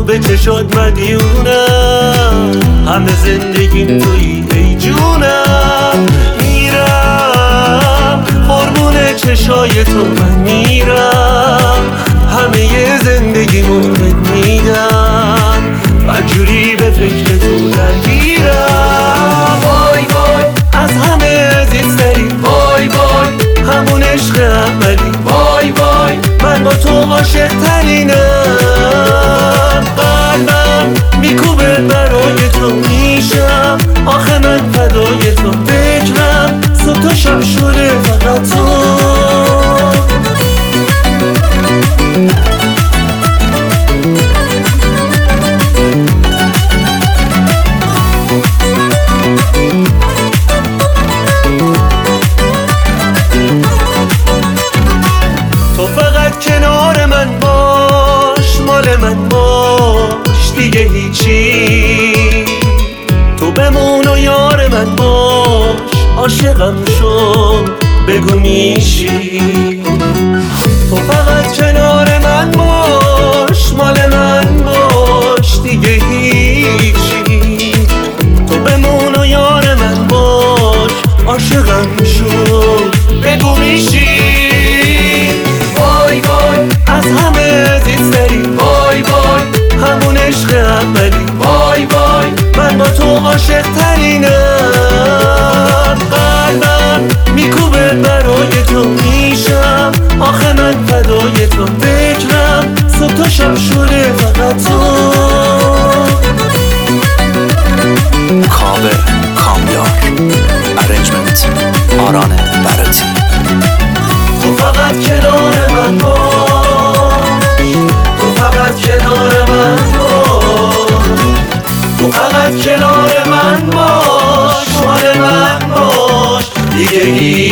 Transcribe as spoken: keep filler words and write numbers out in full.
به چشات مدیونم، همه زندگیم تویی ای جونم. میرم قربون چشای تو من میرم، همه زندگیمو بهت میدم، بدجوری به فکر تو درگیرم. وای وای از همه عزیزتری، وای وای همون عشق اولی، وای وای من با تو عاشق ترینم. قلبم میکوبه برای تو میشم، آخه من فدای تو، فکرم صبح تا شب شده فقط تو. تو فقط کنار من باش، مال من باش دیگه هیچی. تو بمون و یار من باش، عاشقم شو بگو میشی. تو فقط کنار من باش، مال من باش دیگه هیچی. تو بمون و یار من باش، عاشقم شو بگو میشی. وای وای از همه عزیزتری، وای وای همون عشق اولی، وای وای من با تو عاشق ترینم. قلبم میکوبه برای تو میشم، آخه من فدای تو، فکرم صبح تا شب شده فقط تو. کاوه کامیار، ارنجمنت آران برتی. تو فقط کنار من باش، تو فقط کنار من باش، تو فقط کنار من باش، مال من باش دیگه